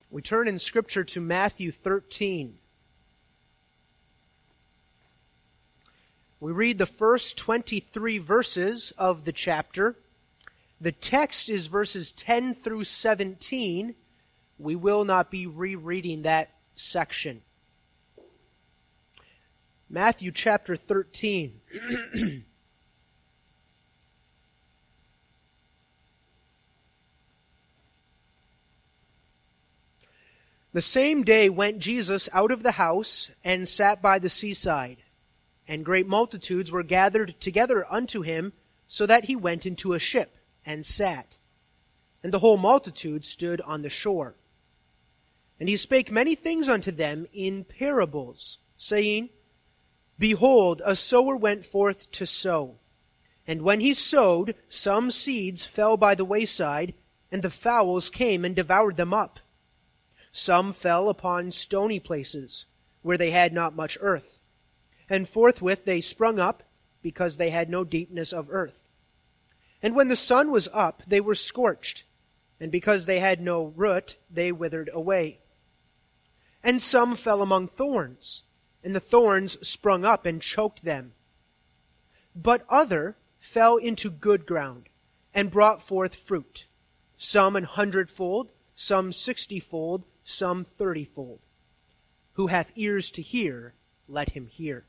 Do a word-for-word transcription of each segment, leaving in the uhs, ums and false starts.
We turn in Scripture to Matthew thirteen. We read the first twenty-three verses of the chapter. The text is verses ten through seventeen. We will not be rereading that section. Matthew chapter thirteen. The same day went Jesus out of the house and sat by the seaside, and great multitudes were gathered together unto him, so that he went into a ship and sat. And the whole multitude stood on the shore. And he spake many things unto them in parables, saying, Behold, a sower went forth to sow. And when he sowed, some seeds fell by the wayside, and the fowls came and devoured them up. Some fell upon stony places, where they had not much earth. And forthwith they sprung up, because they had no deepness of earth. And when the sun was up, they were scorched, and because they had no root, they withered away. And some fell among thorns, and the thorns sprung up and choked them. But other fell into good ground, and brought forth fruit, some an hundredfold, some sixtyfold, some thirtyfold. Who hath ears to hear, let him hear.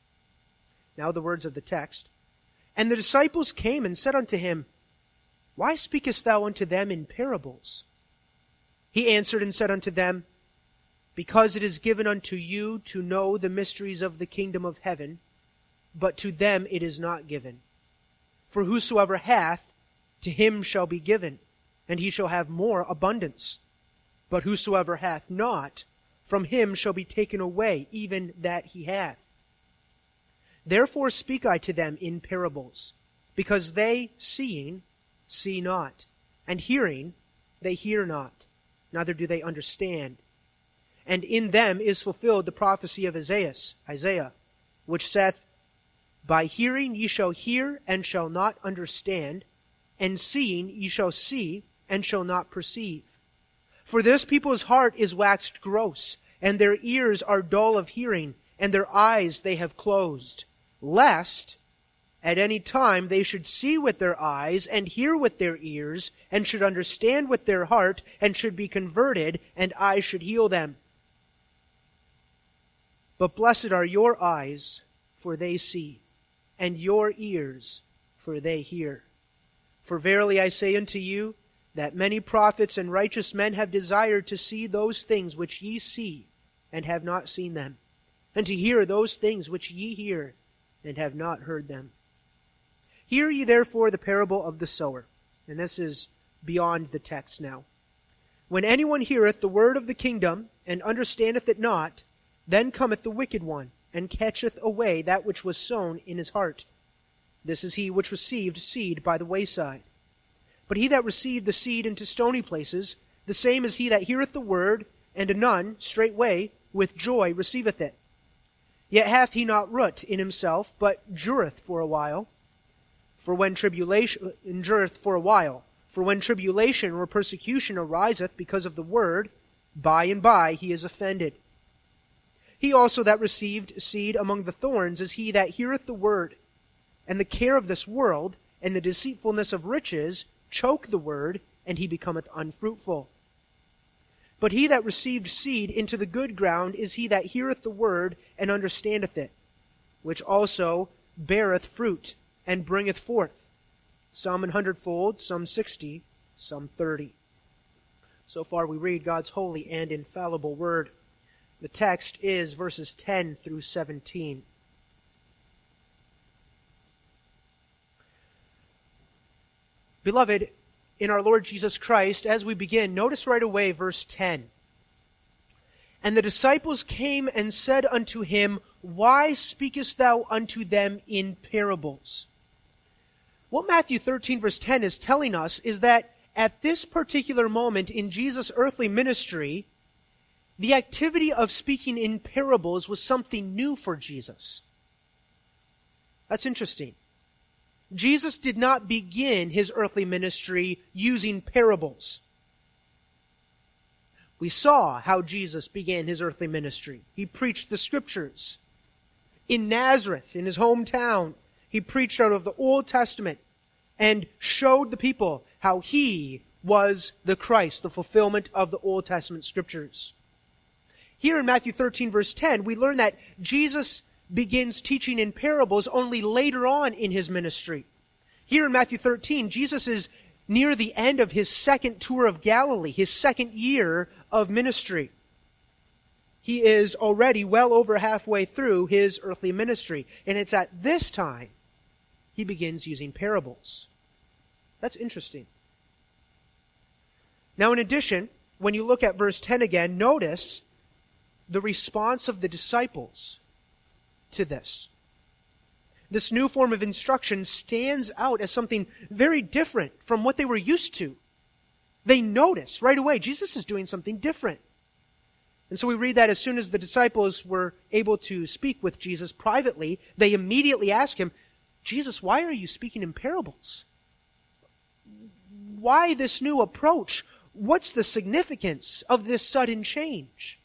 Now the words of the text. And the disciples came and said unto him, Why speakest thou unto them in parables? He answered and said unto them, Because it is given unto you to know the mysteries of the kingdom of heaven, but to them it is not given. For whosoever hath, to him shall be given, and he shall have more abundance. But whosoever hath not, from him shall be taken away even that he hath. Therefore speak I to them in parables, because they, seeing, see not, and hearing, they hear not, neither do they understand. And in them is fulfilled the prophecy of Isaiah, Isaiah, which saith, By hearing ye shall hear, and shall not understand, and seeing ye shall see, and shall not perceive. For this people's heart is waxed gross, and their ears are dull of hearing, and their eyes they have closed, lest at any time they should see with their eyes, and hear with their ears, and should understand with their heart, and should be converted, and I should heal them. But blessed are your eyes, for they see, and your ears, for they hear. For verily I say unto you, that many prophets and righteous men have desired to see those things which ye see, and have not seen them, and to hear those things which ye hear, and have not heard them. Hear ye therefore the parable of the sower. And this is beyond the text now. When anyone heareth the word of the kingdom, and understandeth it not, then cometh the wicked one, and catcheth away that which was sown in his heart. This is he which received seed by the wayside. But he that received the seed into stony places, the same is he that heareth the word, and anon, straightway, with joy receiveth it. Yet hath he not root in himself, but dureth for a while. For when tribulation endureth for a while, for when tribulation or persecution ariseth because of the word, by and by he is offended. He also that received seed among the thorns is he that heareth the word, and the care of this world, and the deceitfulness of riches, choke the word, and he becometh unfruitful. But he that received seed into the good ground is he that heareth the word, and understandeth it, which also beareth fruit, and bringeth forth, some an hundredfold, some sixty, some thirty. So far we read God's holy and infallible word. The text is verses ten through seventeen. Beloved, in our Lord Jesus Christ, as we begin, notice right away verse ten. And the disciples came and said unto him, Why speakest thou unto them in parables? What Matthew thirteen verse ten is telling us is that at this particular moment in Jesus' earthly ministry, the activity of speaking in parables was something new for Jesus. That's interesting. Jesus did not begin his earthly ministry using parables. We saw how Jesus began his earthly ministry. He preached the Scriptures. In Nazareth, in his hometown, he preached out of the Old Testament and showed the people how he was the Christ, the fulfillment of the Old Testament Scriptures. Here in Matthew thirteen, verse ten, we learn that Jesus begins teaching in parables only later on in his ministry. Here in Matthew thirteen, Jesus is near the end of his second tour of Galilee, his second year of ministry. He is already well over halfway through his earthly ministry, and it's at this time he begins using parables. That's interesting. Now, in addition, when you look at verse ten again, notice the response of the disciples to this. This new form of instruction stands out as something very different from what they were used to. They notice right away, Jesus is doing something different. And so we read that as soon as the disciples were able to speak with Jesus privately, they immediately ask him, Jesus, why are you speaking in parables? Why this new approach? What's the significance of this sudden change?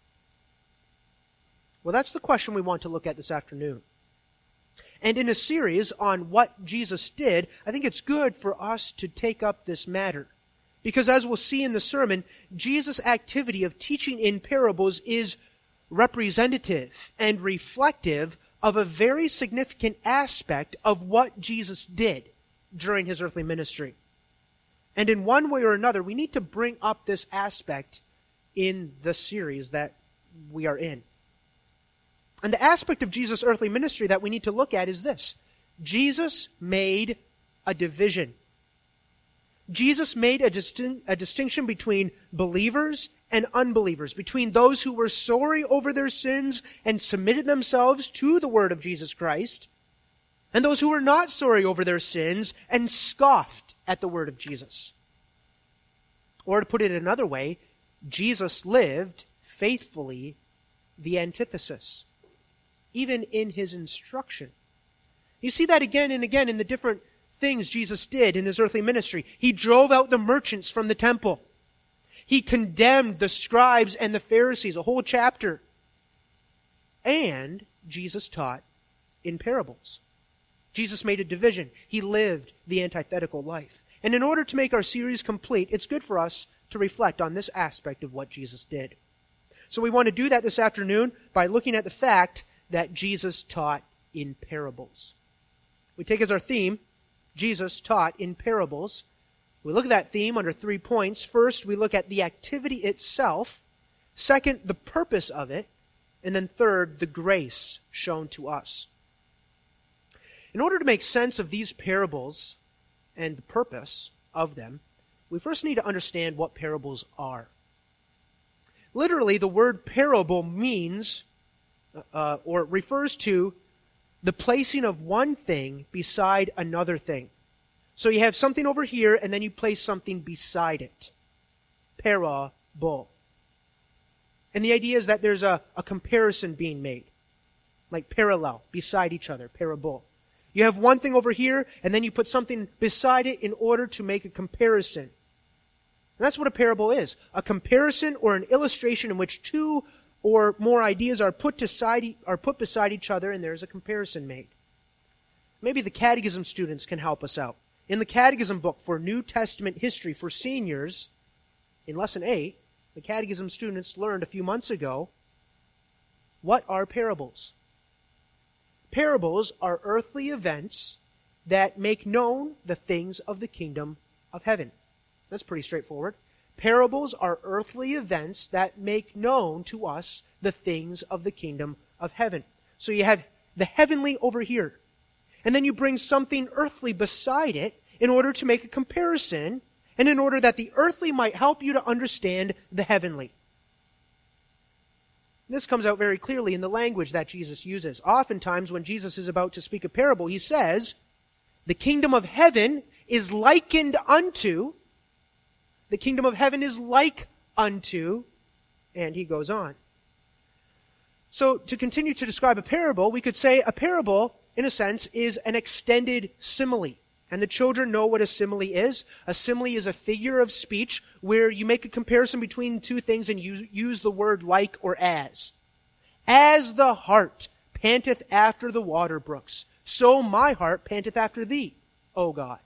Well, that's the question we want to look at this afternoon. And in a series on what Jesus did, I think it's good for us to take up this matter. Because as we'll see in the sermon, Jesus' activity of teaching in parables is representative and reflective of a very significant aspect of what Jesus did during his earthly ministry. And in one way or another, we need to bring up this aspect in the series that we are in. And the aspect of Jesus' earthly ministry that we need to look at is this. Jesus made a division. Jesus made a, distin- a distinction between believers and unbelievers, between those who were sorry over their sins and submitted themselves to the word of Jesus Christ, and those who were not sorry over their sins and scoffed at the word of Jesus. Or to put it another way, Jesus lived faithfully the antithesis, even in his instruction. You see that again and again in the different things Jesus did in his earthly ministry. He drove out the merchants from the temple. He condemned the scribes and the Pharisees, a whole chapter. And Jesus taught in parables. Jesus made a division. He lived the antithetical life. And in order to make our series complete, it's good for us to reflect on this aspect of what Jesus did. So we want to do that this afternoon by looking at the fact that Jesus taught in parables. We take as our theme, Jesus taught in parables. We look at that theme under three points. First, we look at the activity itself. Second, the purpose of it. And then third, the grace shown to us. In order to make sense of these parables and the purpose of them, we first need to understand what parables are. Literally, the word parable means uh, or refers to the placing of one thing beside another thing. So you have something over here, and then you place something beside it. Parable. And the idea is that there's a, a comparison being made. Like parallel, beside each other, parable. You have one thing over here, and then you put something beside it in order to make a comparison. And that's what a parable is. A comparison or an illustration in which two or more ideas are put, aside, are put beside each other, and there's a comparison made. Maybe the catechism students can help us out. In the catechism book for New Testament history for seniors, in lesson eight, the catechism students learned a few months ago, what are parables? Parables are earthly events that make known the things of the kingdom of heaven. That's pretty straightforward. Parables are earthly events that make known to us the things of the kingdom of heaven. So you have the heavenly over here. And then you bring something earthly beside it in order to make a comparison and in order that the earthly might help you to understand the heavenly. This comes out very clearly in the language that Jesus uses. Oftentimes when Jesus is about to speak a parable, he says, the kingdom of heaven is likened unto, the kingdom of heaven is like unto, and he goes on. So to continue to describe a parable, we could say a parable, in a sense, is an extended simile. And the children know what a simile is. A simile is a figure of speech where you make a comparison between two things and you use the word like or as. As the hart panteth after the water brooks, so my heart panteth after thee, O God.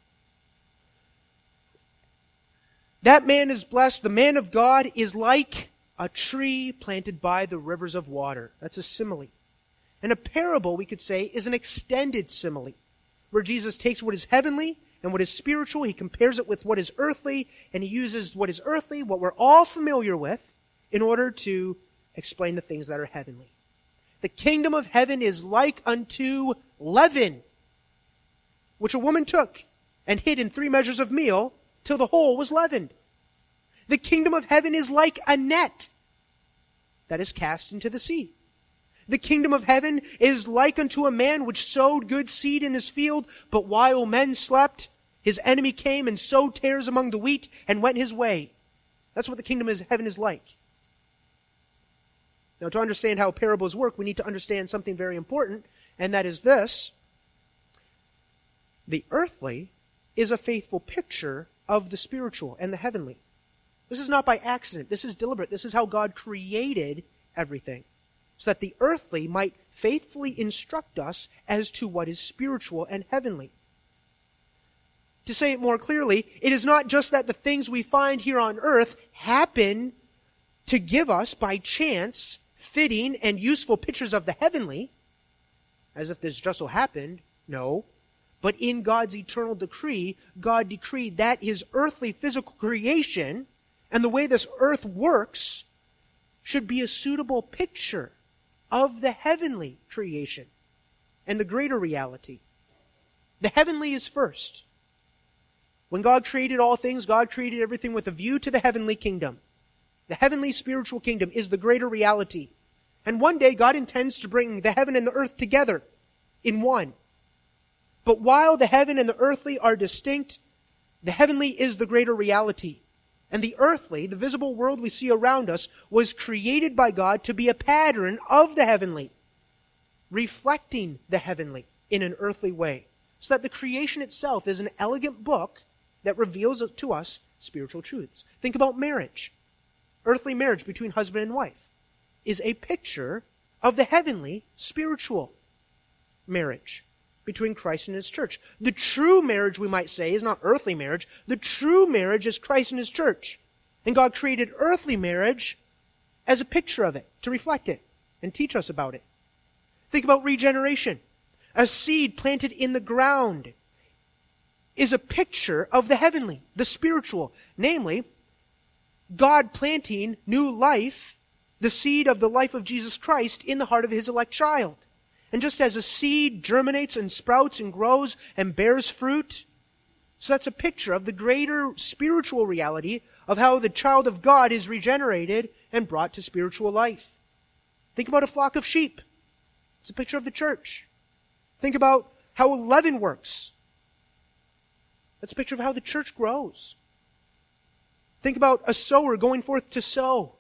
That man is blessed. The man of God is like a tree planted by the rivers of water. That's a simile. And a parable, we could say, is an extended simile, where Jesus takes what is heavenly and what is spiritual, he compares it with what is earthly, and he uses what is earthly, what we're all familiar with, in order to explain the things that are heavenly. The kingdom of heaven is like unto leaven, which a woman took and hid in three measures of meal till the whole was leavened. The kingdom of heaven is like a net that is cast into the sea. The kingdom of heaven is like unto a man which sowed good seed in his field, but while men slept, his enemy came and sowed tares among the wheat and went his way. That's what the kingdom of heaven is like. Now, to understand how parables work, we need to understand something very important, and that is this. The earthly is a faithful picture of the spiritual and the heavenly. This is not by accident. This is deliberate. This is how God created everything, so that the earthly might faithfully instruct us as to what is spiritual and heavenly. To say it more clearly, it is not just that the things we find here on earth happen to give us, by chance, fitting and useful pictures of the heavenly, as if this just so happened. No. But in God's eternal decree, God decreed that his earthly physical creation and the way this earth works should be a suitable picture of the heavenly creation and the greater reality. The heavenly is first. When God created all things, God created everything with a view to the heavenly kingdom. The heavenly spiritual kingdom is the greater reality. And one day God intends to bring the heaven and the earth together in one. But while the heaven and the earthly are distinct, the heavenly is the greater reality. And the earthly, the visible world we see around us, was created by God to be a pattern of the heavenly, reflecting the heavenly in an earthly way, so that the creation itself is an elegant book that reveals to us spiritual truths. Think about marriage. Earthly marriage between husband and wife is a picture of the heavenly spiritual marriage between Christ and his church. The true marriage, we might say, is not earthly marriage. The true marriage is Christ and his church. And God created earthly marriage as a picture of it, to reflect it and teach us about it. Think about regeneration. A seed planted in the ground is a picture of the heavenly, the spiritual. Namely, God planting new life, the seed of the life of Jesus Christ, in the heart of his elect child. And just as a seed germinates and sprouts and grows and bears fruit, so that's a picture of the greater spiritual reality of how the child of God is regenerated and brought to spiritual life. Think about a flock of sheep. It's a picture of the church. Think about how leaven works. That's a picture of how the church grows. Think about a sower going forth to sow.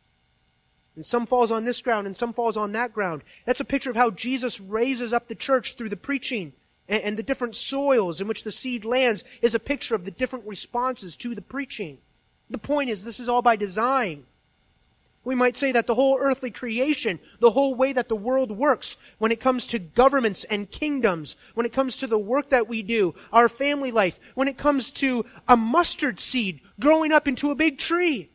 And some falls on this ground and some falls on that ground. That's a picture of how Jesus raises up the church through the preaching, and, and the different soils in which the seed lands is a picture of the different responses to the preaching. The point is, this is all by design. We might say that the whole earthly creation, the whole way that the world works, when it comes to governments and kingdoms, when it comes to the work that we do, our family life, when it comes to a mustard seed growing up into a big tree,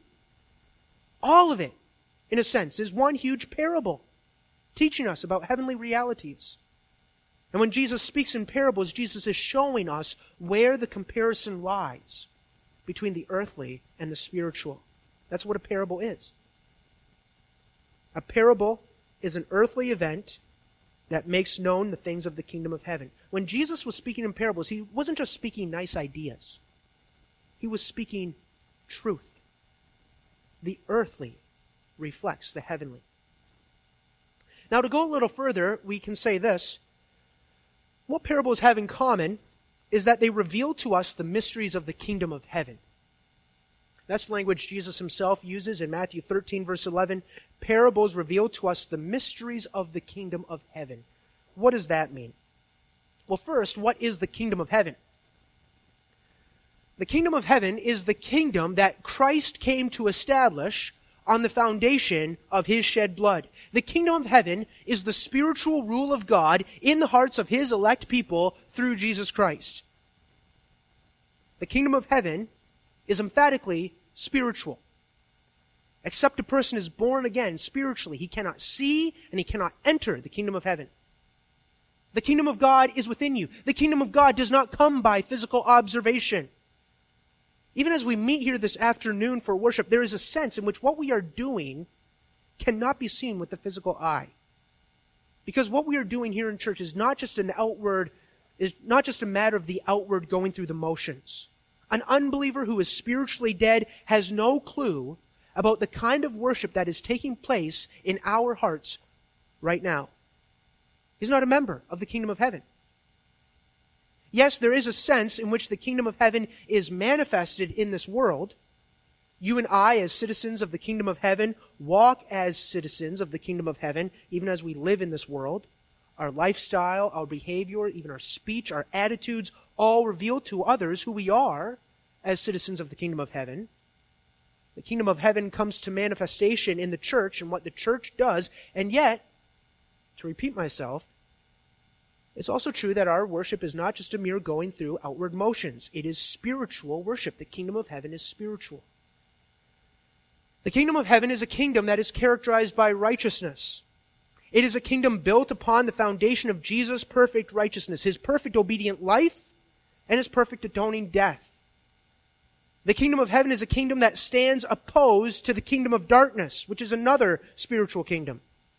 all of it, in a sense, is one huge parable, teaching us about heavenly realities. And when Jesus speaks in parables, Jesus is showing us where the comparison lies between the earthly and the spiritual. That's what a parable is. A parable is an earthly event that makes known the things of the kingdom of heaven. When Jesus was speaking in parables, he wasn't just speaking nice ideas. He was speaking truth. The earthly reflects the heavenly. Now, to go a little further, we can say this. What parables have in common is that they reveal to us the mysteries of the kingdom of heaven. That's the language Jesus himself uses in Matthew thirteen, verse eleven. Parables reveal to us the mysteries of the kingdom of heaven. What does that mean? Well, first, what is the kingdom of heaven? The kingdom of heaven is the kingdom that Christ came to establish on the foundation of his shed blood. The kingdom of heaven is the spiritual rule of God in the hearts of his elect people through Jesus Christ. The kingdom of heaven is emphatically spiritual. Except a person is born again spiritually, he cannot see and he cannot enter the kingdom of heaven. The kingdom of God is within you. The kingdom of God does not come by physical observation. Even as we meet here this afternoon for worship, there is a sense in which what we are doing cannot be seen with the physical eye. Because what we are doing here in church is not just an outward, is not just a matter of the outward going through the motions. An unbeliever who is spiritually dead has no clue about the kind of worship that is taking place in our hearts right now. He's not a member of the kingdom of heaven. Yes, there is a sense in which the kingdom of heaven is manifested in this world. You and I, as citizens of the kingdom of heaven, walk as citizens of the kingdom of heaven, even as we live in this world. Our lifestyle, our behavior, even our speech, our attitudes, all reveal to others who we are as citizens of the kingdom of heaven. The kingdom of heaven comes to manifestation in the church and what the church does, and yet, to repeat myself, it's also true that our worship is not just a mere going through outward motions. It is spiritual worship. The kingdom of heaven is spiritual. The kingdom of heaven is a kingdom that is characterized by righteousness. It is a kingdom built upon the foundation of Jesus' perfect righteousness, his perfect obedient life, and his perfect atoning death. The kingdom of heaven is a kingdom that stands opposed to the kingdom of darkness, which is another spiritual kingdom.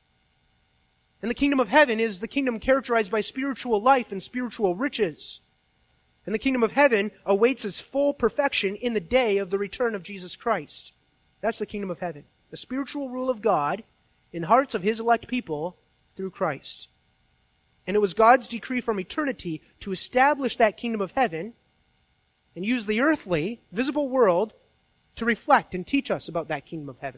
And the kingdom of heaven is the kingdom characterized by spiritual life and spiritual riches. And the kingdom of heaven awaits its full perfection in the day of the return of Jesus Christ. That's the kingdom of heaven. The spiritual rule of God in the hearts of his elect people through Christ. And it was God's decree from eternity to establish that kingdom of heaven and use the earthly, visible world to reflect and teach us about that kingdom of heaven.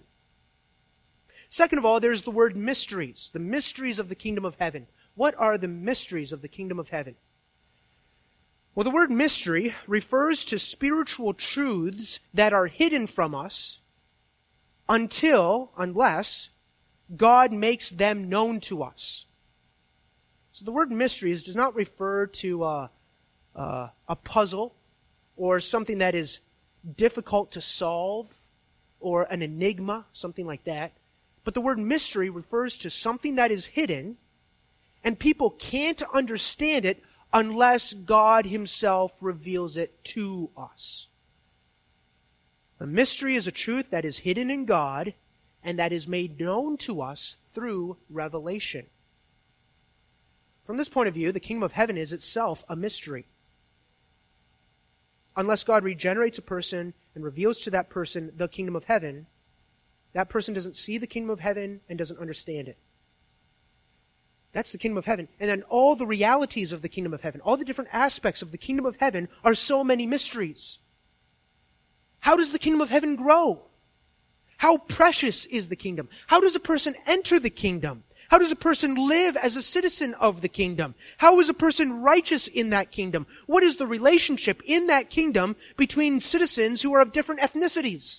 Second of all, there's the word mysteries, the mysteries of the kingdom of heaven. What are the mysteries of the kingdom of heaven? Well, the word mystery refers to spiritual truths that are hidden from us until, unless, God makes them known to us. So the word mysteries does not refer to uh, uh, a puzzle or something that is difficult to solve or an enigma, something like that. But the word mystery refers to something that is hidden, and people can't understand it unless God himself reveals it to us. A mystery is a truth that is hidden in God and that is made known to us through revelation. From this point of view, the kingdom of heaven is itself a mystery. Unless God regenerates a person and reveals to that person the kingdom of heaven, that person doesn't see the kingdom of heaven and doesn't understand it. That's the kingdom of heaven. And then all the realities of the kingdom of heaven, all the different aspects of the kingdom of heaven are so many mysteries. How does the kingdom of heaven grow? How precious is the kingdom? How does a person enter the kingdom? How does a person live as a citizen of the kingdom? How is a person righteous in that kingdom? What is the relationship in that kingdom between citizens who are of different ethnicities?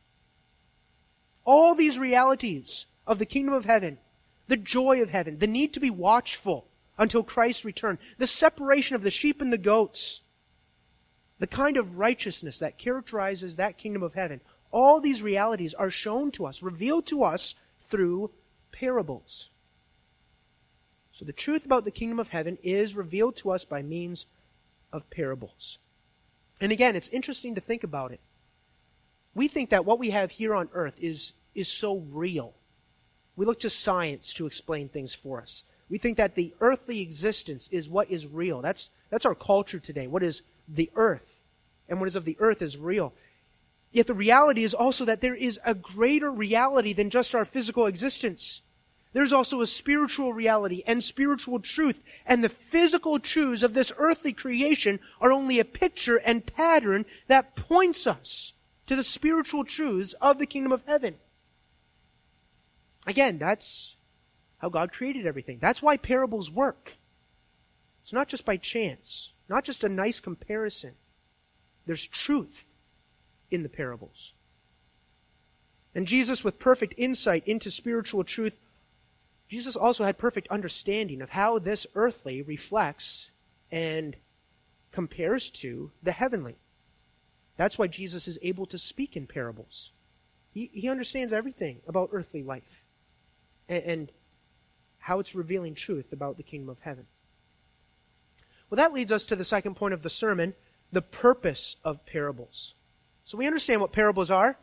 All these realities of the kingdom of heaven, the joy of heaven, the need to be watchful until Christ's return, the separation of the sheep and the goats, the kind of righteousness that characterizes that kingdom of heaven, all these realities are shown to us, revealed to us through parables. So the truth about the kingdom of heaven is revealed to us by means of parables. And again, it's interesting to think about it. We think that what we have here on earth is, is so real. We look to science to explain things for us. We think that the earthly existence is what is real. That's, that's our culture today. What is the earth? And what is of the earth is real. Yet the reality is also that there is a greater reality than just our physical existence. There's also a spiritual reality and spiritual truth. And the physical truths of this earthly creation are only a picture and pattern that points us to the spiritual truths of the kingdom of heaven. Again, that's how God created everything. That's why parables work. It's not just by chance, not just a nice comparison. There's truth in the parables. And Jesus, with perfect insight into spiritual truth, Jesus also had perfect understanding of how this earthly reflects and compares to the heavenly. That's why Jesus is able to speak in parables. He, he understands everything about earthly life and, and how it's revealing truth about the kingdom of heaven. Well, that leads us to the second point of the sermon, the purpose of parables. So we understand what parables are.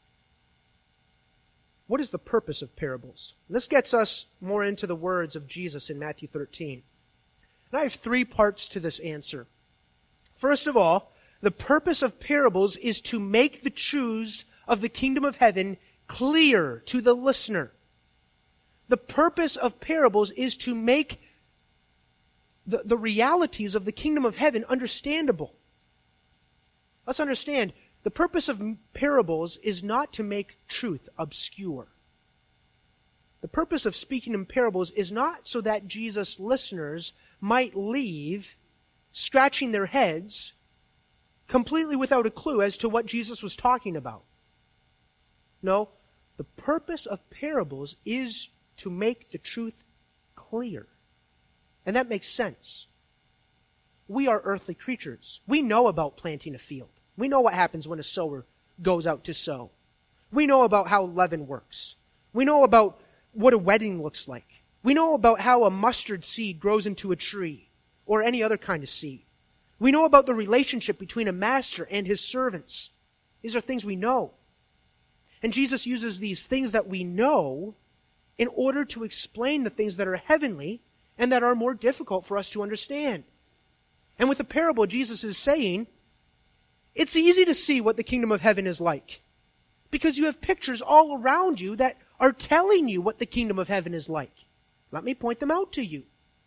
What is the purpose of parables? This gets us more into the words of Jesus in Matthew thirteen. And I have three parts to this answer. First of all, the purpose of parables is to make the truths of the kingdom of heaven clear to the listener. The purpose of parables is to make the, the realities of the kingdom of heaven understandable. Let's understand, the purpose of parables is not to make truth obscure. The purpose of speaking in parables is not so that Jesus' listeners might leave scratching their heads completely without a clue as to what Jesus was talking about. No, the purpose of parables is to make the truth clear. And that makes sense. We are earthly creatures. We know about planting a field. We know what happens when a sower goes out to sow. We know about how leaven works. We know about what a wedding looks like. We know about how a mustard seed grows into a tree or any other kind of seed. We know about the relationship between a master and his servants. These are things we know. And Jesus uses these things that we know in order to explain the things that are heavenly and that are more difficult for us to understand. And with a parable, Jesus is saying, it's easy to see what the kingdom of heaven is like because you have pictures all around you that are telling you what the kingdom of heaven is like. Let me point them out to you.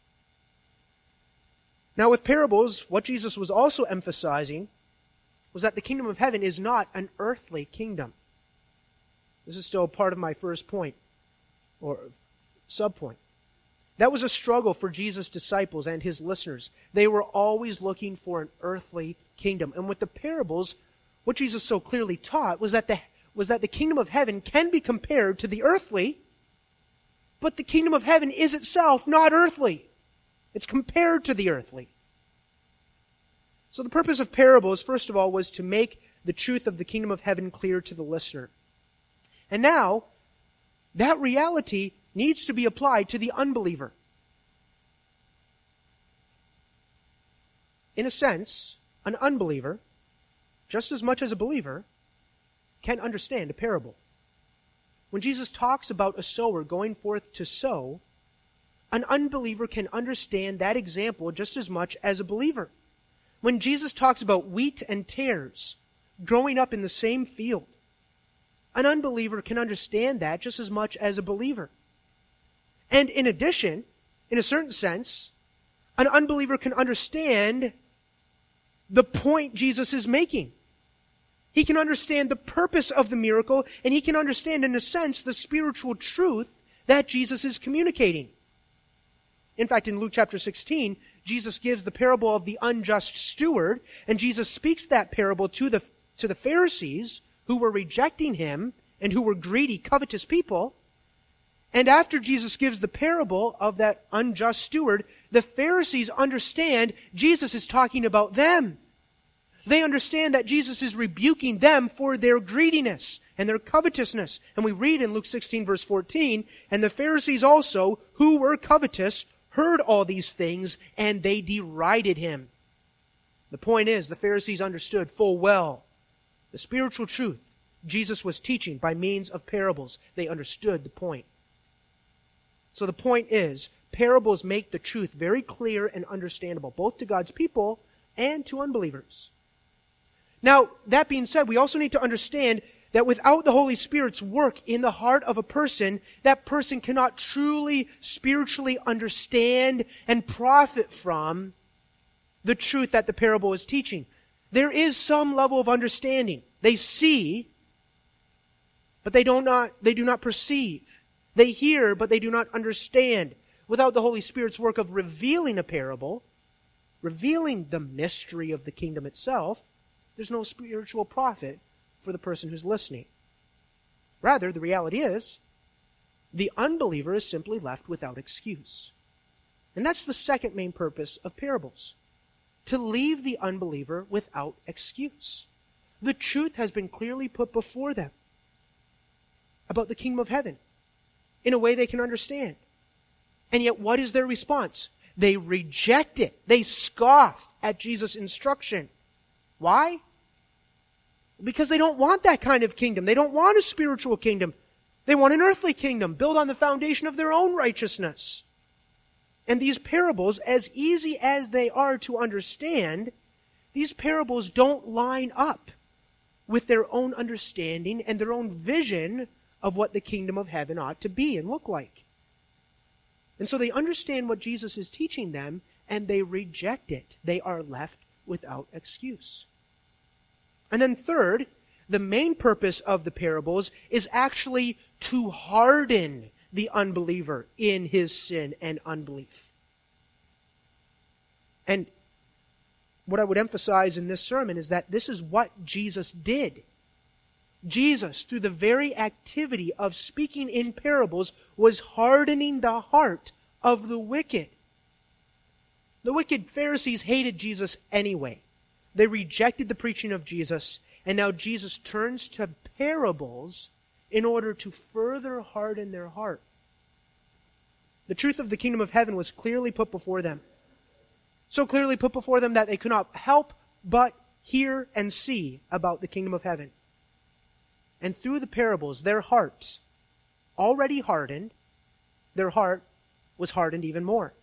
Now, with parables, what Jesus was also emphasizing was that the kingdom of heaven is not an earthly kingdom. This is still part of my first point, or subpoint. That was a struggle for Jesus' disciples and his listeners. They were always looking for an earthly kingdom. And with the parables, what Jesus so clearly taught was that the, was that the kingdom of heaven can be compared to the earthly, but the kingdom of heaven is itself not earthly. It's compared to the earthly. So the purpose of parables, first of all, was to make the truth of the kingdom of heaven clear to the listener. And now, that reality needs to be applied to the unbeliever. In a sense, an unbeliever, just as much as a believer, can understand a parable. When Jesus talks about a sower going forth to sow, an unbeliever can understand that example just as much as a believer. When Jesus talks about wheat and tares growing up in the same field, an unbeliever can understand that just as much as a believer. And in addition, in a certain sense, an unbeliever can understand the point Jesus is making. He can understand the purpose of the miracle, and he can understand, in a sense, the spiritual truth that Jesus is communicating. In fact, in Luke chapter sixteen, Jesus gives the parable of the unjust steward, and Jesus speaks that parable to the, to the Pharisees who were rejecting him and who were greedy, covetous people. And after Jesus gives the parable of that unjust steward, the Pharisees understand Jesus is talking about them. They understand that Jesus is rebuking them for their greediness and their covetousness. And we read in Luke sixteen, verse fourteen, and the Pharisees also, who were covetous, heard all these things, and they derided him. The point is, the Pharisees understood full well the spiritual truth Jesus was teaching by means of parables. They understood the point. So the point is, parables make the truth very clear and understandable, both to God's people and to unbelievers. Now, that being said, we also need to understand that without the Holy Spirit's work in the heart of a person, that person cannot truly spiritually understand and profit from the truth that the parable is teaching. There is some level of understanding. They see, but they do not, they do not perceive. They hear, but they do not understand. Without the Holy Spirit's work of revealing a parable, revealing the mystery of the kingdom itself, there's no spiritual profit for the person who's listening. Rather, the reality is, the unbeliever is simply left without excuse. And that's the second main purpose of parables, to leave the unbeliever without excuse. The truth has been clearly put before them about the kingdom of heaven in a way they can understand. And yet, what is their response? They reject it. They scoff at Jesus' instruction. Why? Because they don't want that kind of kingdom. They don't want a spiritual kingdom. They want an earthly kingdom built on the foundation of their own righteousness. And these parables, as easy as they are to understand, these parables don't line up with their own understanding and their own vision of what the kingdom of heaven ought to be and look like. And so they understand what Jesus is teaching them, and they reject it. They are left without excuse. And then third, the main purpose of the parables is actually to harden the unbeliever in his sin and unbelief. And what I would emphasize in this sermon is that this is what Jesus did. Jesus, through the very activity of speaking in parables, was hardening the heart of the wicked. The wicked Pharisees hated Jesus anyway. They rejected the preaching of Jesus, and now Jesus turns to parables in order to further harden their heart. The truth of the kingdom of heaven was clearly put before them. So clearly put before them that they could not help but hear and see about the kingdom of heaven. And through the parables, their hearts, already hardened, their heart was hardened even more.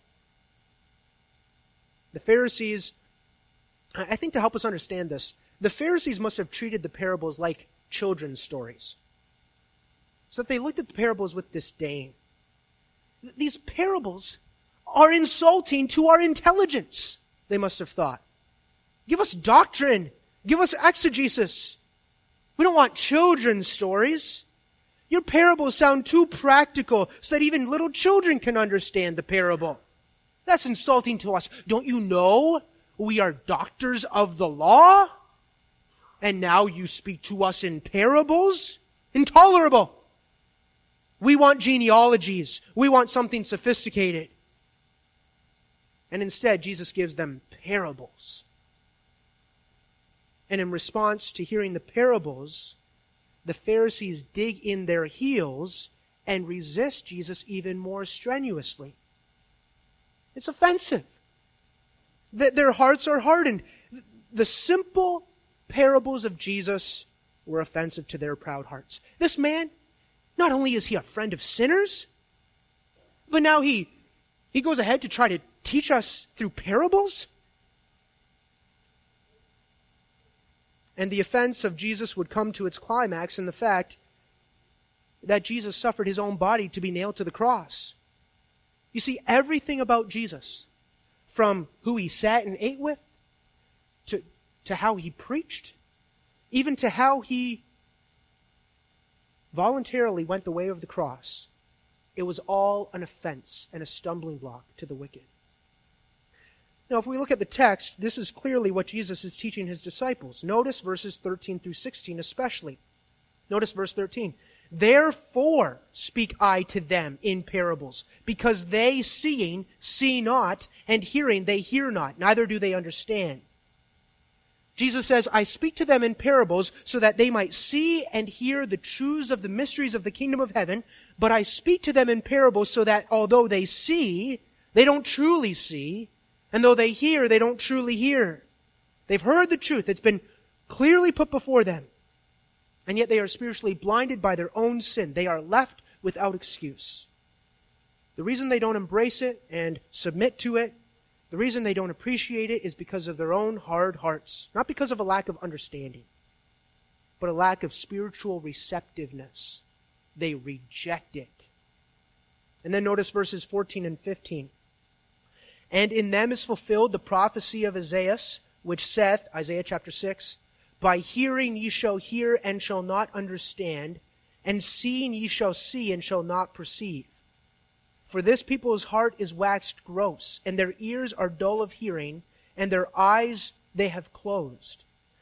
The Pharisees, I think to help us understand this, the Pharisees must have treated the parables like children's stories. So that they looked at the parables with disdain. These parables are insulting to our intelligence, they must have thought. Give us doctrine. Give us exegesis. We don't want children's stories. Your parables sound too practical so that even little children can understand the parable. That's insulting to us. Don't you know we are doctors of the law? And now you speak to us in parables? Intolerable. We want genealogies. We want something sophisticated. And instead, Jesus gives them parables. And in response to hearing the parables, the Pharisees dig in their heels and resist Jesus even more strenuously. It's offensive. Their hearts are hardened. The simple parables of Jesus were offensive to their proud hearts. This man, not only is he a friend of sinners, but now he, he goes ahead to try to teach us through parables? And the offense of Jesus would come to its climax in the fact that Jesus suffered his own body to be nailed to the cross. You see, everything about Jesus, from who he sat and ate with, to, to how he preached, even to how he voluntarily went the way of the cross, it was all an offense and a stumbling block to the wicked. Now, if we look at the text, this is clearly what Jesus is teaching his disciples. Notice verses thirteen through sixteen especially. Notice verse thirteen. Therefore speak I to them in parables, because they seeing see not, and hearing they hear not, neither do they understand. Jesus says, I speak to them in parables so that they might see and hear the truths of the mysteries of the kingdom of heaven, but I speak to them in parables so that although they see, they don't truly see, and though they hear, they don't truly hear. They've heard the truth. It's been clearly put before them. And yet they are spiritually blinded by their own sin. They are left without excuse. The reason they don't embrace it and submit to it, the reason they don't appreciate it is because of their own hard hearts. Not because of a lack of understanding, but a lack of spiritual receptiveness. They reject it. And then notice verses fourteen and fifteen. And in them is fulfilled the prophecy of Isaiah, which saith, Isaiah chapter six, By hearing ye shall hear and shall not understand, and seeing ye shall see and shall not perceive. For this people's heart is waxed gross, and their ears are dull of hearing, and their eyes they have closed,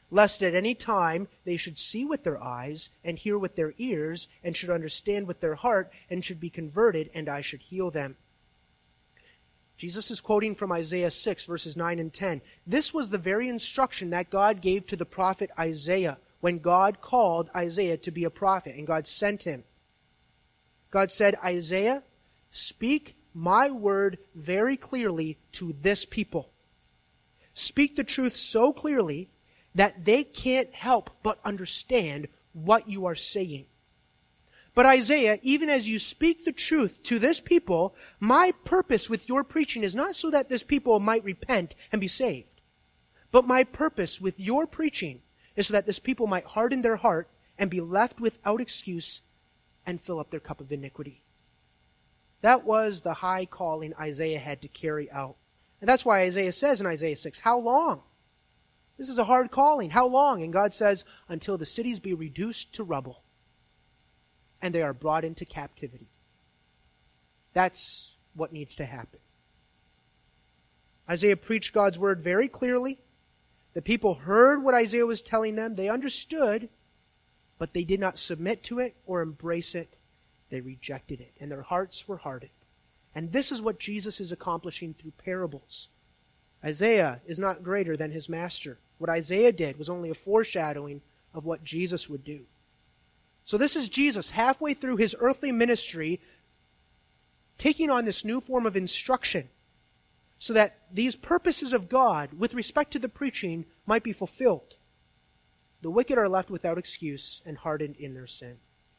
lest at any time they should see with their eyes, and hear with their ears, and should understand with their heart, and should be converted, and I should heal them." Jesus is quoting from Isaiah six, verses nine and ten. This was the very instruction that God gave to the prophet Isaiah when God called Isaiah to be a prophet, and God sent him. God said, "Isaiah, speak my word very clearly to this people. Speak the truth so clearly that they can't help but understand what you are saying. But Isaiah, even as you speak the truth to this people, my purpose with your preaching is not so that this people might repent and be saved. But my purpose with your preaching is so that this people might harden their heart and be left without excuse and fill up their cup of iniquity." That was the high calling Isaiah had to carry out. And that's why Isaiah says in Isaiah six, "How long? This is a hard calling. How long?" And God says, "Until the cities be reduced to rubble and they are brought into captivity." That's what needs to happen. Isaiah preached God's word very clearly. The people heard what Isaiah was telling them. They understood, but they did not submit to it or embrace it. They rejected it, and their hearts were hardened. And this is what Jesus is accomplishing through parables. Isaiah is not greater than his master. What Isaiah did was only a foreshadowing of what Jesus would do. So this is Jesus halfway through his earthly ministry, taking on this new form of instruction so that these purposes of God with respect to the preaching might be fulfilled. The wicked are left without excuse and hardened in their sin.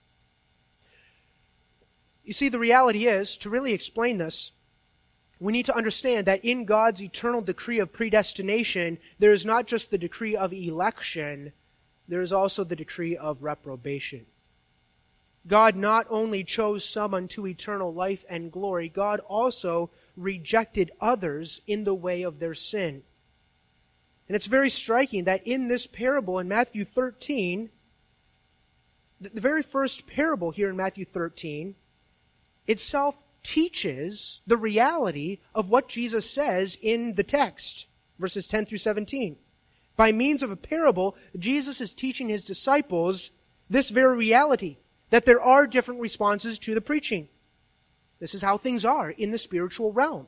You see, the reality is, to really explain this, we need to understand that in God's eternal decree of predestination, there is not just the decree of election, there is also the decree of reprobation. God not only chose some unto eternal life and glory, God also rejected others in the way of their sin. And it's very striking that in this parable in Matthew thirteen, the very first parable here in Matthew thirteen, itself teaches the reality of what Jesus says in the text, verses ten through seventeen. By means of a parable, Jesus is teaching his disciples this very reality, that there are different responses to the preaching. This is how things are in the spiritual realm.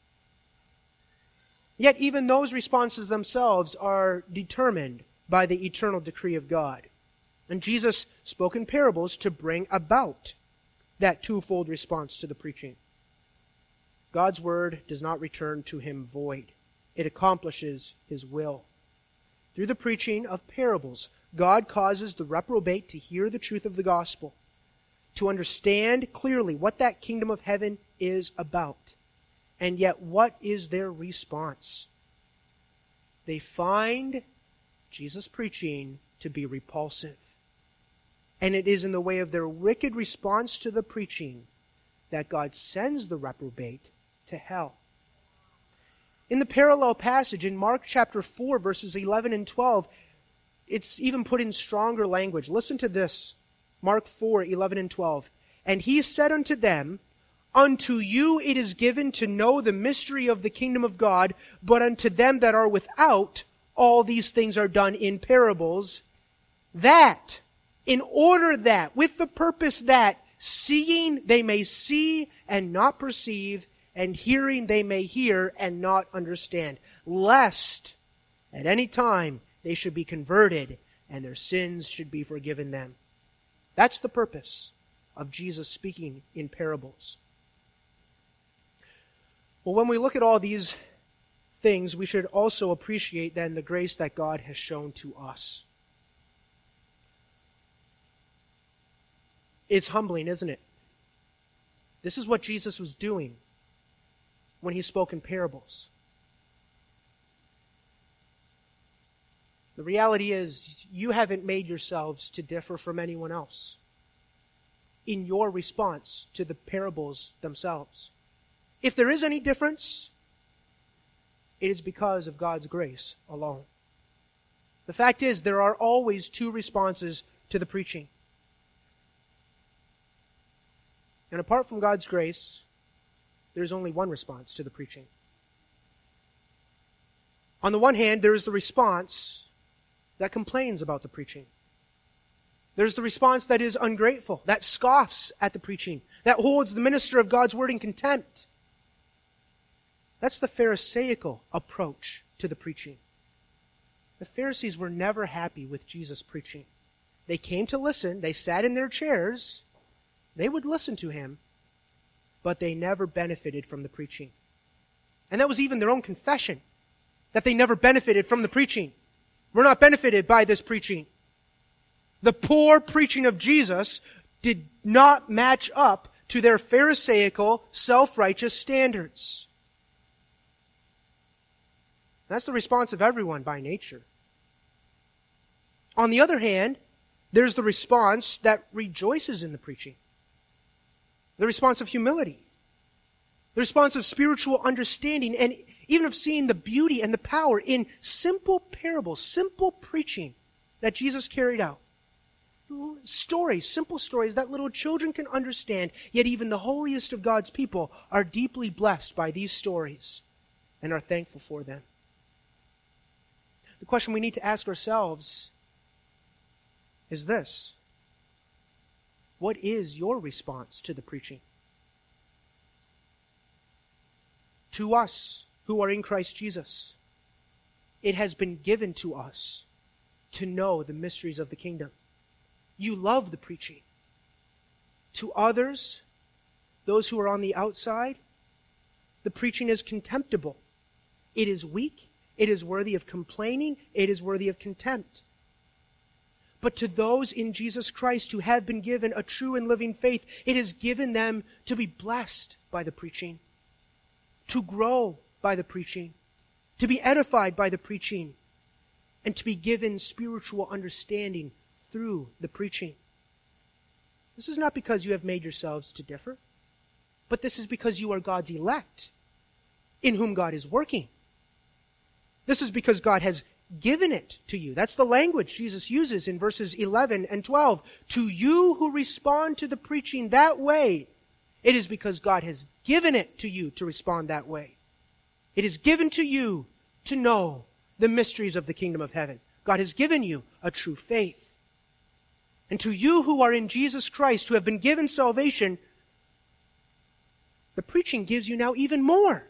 Yet even those responses themselves are determined by the eternal decree of God. And Jesus spoke in parables to bring about that twofold response to the preaching. God's word does not return to him void. It accomplishes his will. Through the preaching of parables, God causes the reprobate to hear the truth of the gospel, to understand clearly what that kingdom of heaven is about. And yet, what is their response? They find Jesus' preaching to be repulsive. And it is in the way of their wicked response to the preaching that God sends the reprobate to hell. In the parallel passage in Mark chapter four, verses eleven and twelve, it's even put in stronger language. Listen to this. Mark four, eleven and twelve. "And he said unto them, Unto you it is given to know the mystery of the kingdom of God, but unto them that are without, all these things are done in parables, that, in order that, with the purpose that, seeing they may see and not perceive, and hearing they may hear and not understand, lest at any time they should be converted and their sins should be forgiven them." That's the purpose of Jesus speaking in parables. Well, when we look at all these things, we should also appreciate then the grace that God has shown to us. It's humbling, isn't it? This is what Jesus was doing when he spoke in parables. The reality is, you haven't made yourselves to differ from anyone else in your response to the parables themselves. If there is any difference, it is because of God's grace alone. The fact is, there are always two responses to the preaching. And apart from God's grace, there's only one response to the preaching. On the one hand, there is the response that complains about the preaching. There's the response that is ungrateful, that scoffs at the preaching, that holds the minister of God's word in contempt. That's the Pharisaical approach to the preaching. The Pharisees were never happy with Jesus' preaching. They came to listen, they sat in their chairs, they would listen to him, but they never benefited from the preaching. And that was even their own confession, that they never benefited from the preaching. We're not benefited by this preaching. The poor preaching of Jesus did not match up to their Pharisaical, self-righteous standards. That's the response of everyone by nature. On the other hand, there's the response that rejoices in the preaching. The response of humility. The response of spiritual understanding, and even of seeing the beauty and the power in simple parables, simple preaching that Jesus carried out. Stories, simple stories that little children can understand, yet even the holiest of God's people are deeply blessed by these stories and are thankful for them. The question we need to ask ourselves is this: what is your response to the preaching? To us who are in Christ Jesus, it has been given to us to know the mysteries of the kingdom. You love the preaching. To others, those who are on the outside, the preaching is contemptible. It is weak. It is worthy of complaining. It is worthy of contempt. But to those in Jesus Christ who have been given a true and living faith, it is given them to be blessed by the preaching, to grow by the preaching, to be edified by the preaching, and to be given spiritual understanding through the preaching. This is not because you have made yourselves to differ, but this is because you are God's elect, in whom God is working. This is because God has given it to you. That's the language Jesus uses in verses eleven and twelve. To you who respond to the preaching that way, it is because God has given it to you to respond that way. It is given to you to know the mysteries of the kingdom of heaven. God has given you a true faith. And to you who are in Jesus Christ, who have been given salvation, the preaching gives you now even more.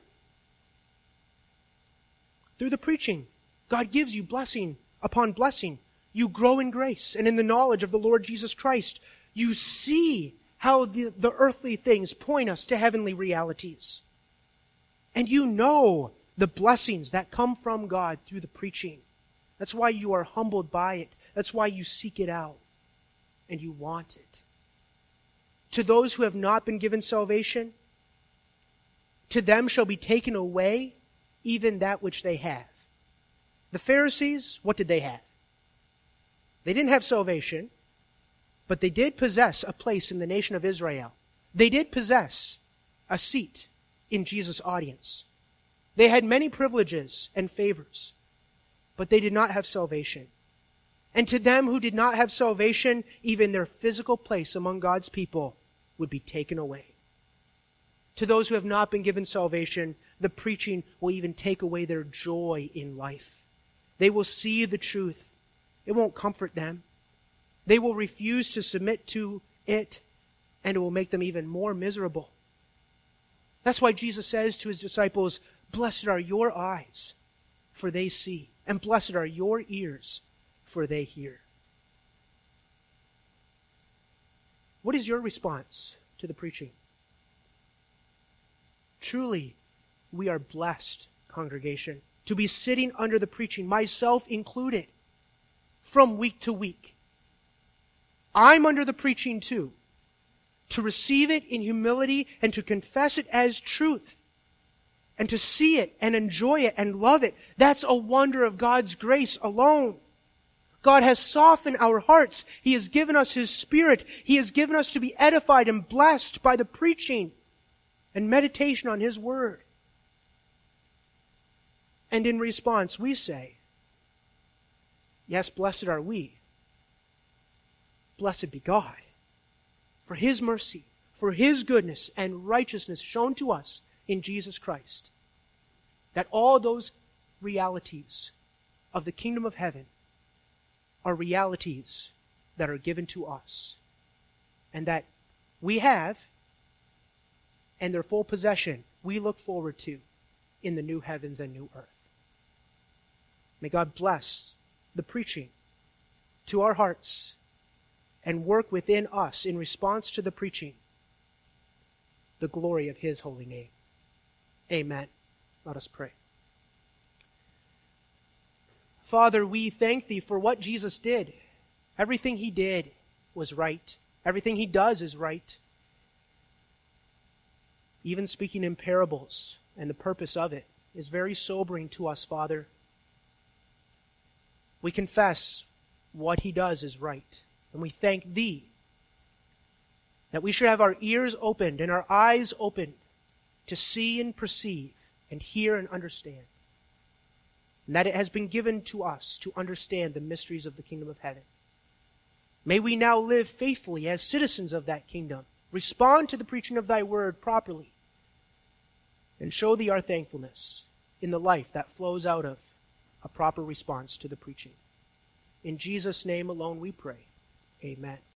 Through the preaching, God gives you blessing upon blessing. You grow in grace and in the knowledge of the Lord Jesus Christ. You see how the, the earthly things point us to heavenly realities. And you know the blessings that come from God through the preaching. That's why you are humbled by it. That's why you seek it out and you want it. To those who have not been given salvation, to them shall be taken away even that which they have. The Pharisees, what did they have? They didn't have salvation, but they did possess a place in the nation of Israel. They did possess a seat in Jesus' audience. They had many privileges and favors, but they did not have salvation. And to them who did not have salvation, even their physical place among God's people would be taken away. To those who have not been given salvation, the preaching will even take away their joy in life. They will see the truth. It won't comfort them. They will refuse to submit to it, and it will make them even more miserable. That's why Jesus says to his disciples, "Blessed are your eyes, for they see, and blessed are your ears, for they hear." What is your response to the preaching? Truly, we are blessed, congregation, to be sitting under the preaching, myself included, from week to week. I'm under the preaching too. To receive it in humility and to confess it as truth. And to see it and enjoy it and love it. That's a wonder of God's grace alone. God has softened our hearts. He has given us His Spirit. He has given us to be edified and blessed by the preaching and meditation on His Word. And in response, we say, yes, blessed are we. Blessed be God for His mercy, for His goodness and righteousness shown to us in Jesus Christ. That all those realities of the kingdom of heaven are realities that are given to us and that we have, and their full possession we look forward to in the new heavens and new earth. May God bless the preaching to our hearts and work within us in response to the preaching the glory of his holy name. Amen. Let us pray. Father, we thank thee for what Jesus did. Everything he did was right. Everything he does is right. Even speaking in parables and the purpose of it is very sobering to us, Father. We confess what he does is right, and we thank thee that we should have our ears opened and our eyes opened to see and perceive and hear and understand, and that it has been given to us to understand the mysteries of the kingdom of heaven. May we now live faithfully as citizens of that kingdom, respond to the preaching of thy word properly, and show thee our thankfulness in the life that flows out of a proper response to the preaching. In Jesus' name alone we pray. Amen.